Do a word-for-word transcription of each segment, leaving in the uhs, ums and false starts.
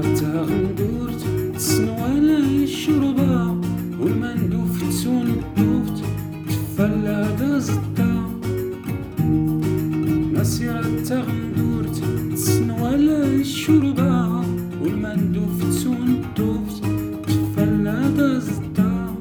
مسيرتها غندورت تسنوالا الشربة والمندوف تسون الدوفت تفلا دازتا. مسيرتها غندورت تسنوالا الشربة والمندوف تسون الدوفت تفلا دازتا.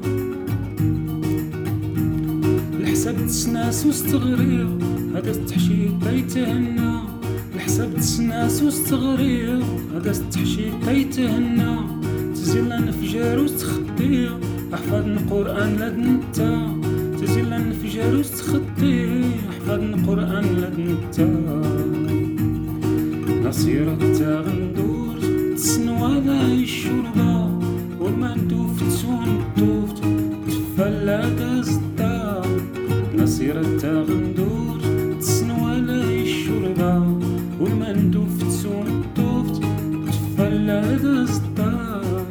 الحساب تسناس وستغريغ هذا التحشيد بيتهنى. الحساب تسناس وستغريغ هذا التحشيد بيتهنى. تزيل انفجار وستخطي احفظ القرآن لدنتا. تزيل انفجار وستخطي احفظ القرآن لدنتا. مسيرتها غندور تسنوالا الشربة والمندوف تسون الدوفت تفلا دازتا. مسيرتها غندور تسنوالا الشربة والمندوف تسون الدوفت تفلا دازتا.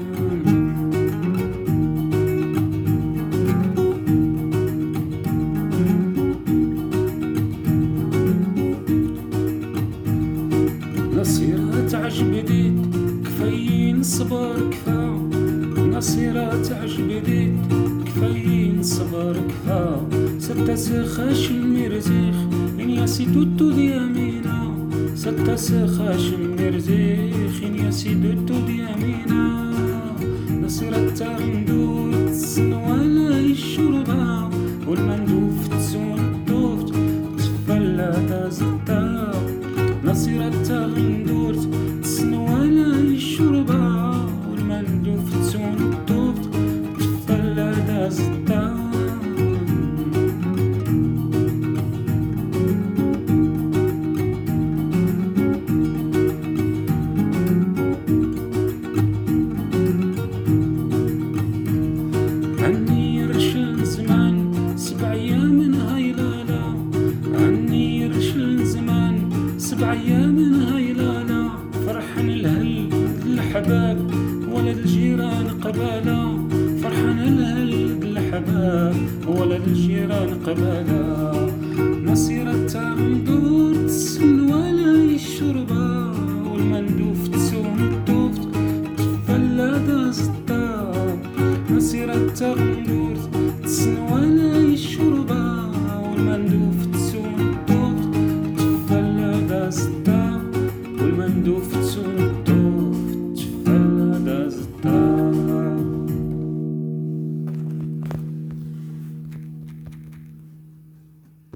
نصيرة تعجبديت كفاين صبر كفا. نصيرة تعجبديت كفاين صبر كفا. ستة سخاش المرزيخ إن ياسي دوتو ديامينا. ستة سخاش المرزيخ إن ياسي دوتو ديامينا. نصيرة تغندور تسنوالا الشربة والمندوف تسون الدوفت تفلا دازتا. نصيرة تغندور تسنوالا الشربة والمندوف تسون الدوفت تفلا دازتا. عني رشل زمان سبع أيام هايلالا. عني رشل زمان سبع أيام هايلالا. فرحان الهل الحباب ولد الجيران قبالا. فرحان الهل الحباب ولد الجيران قبالا. مسيرتها غندور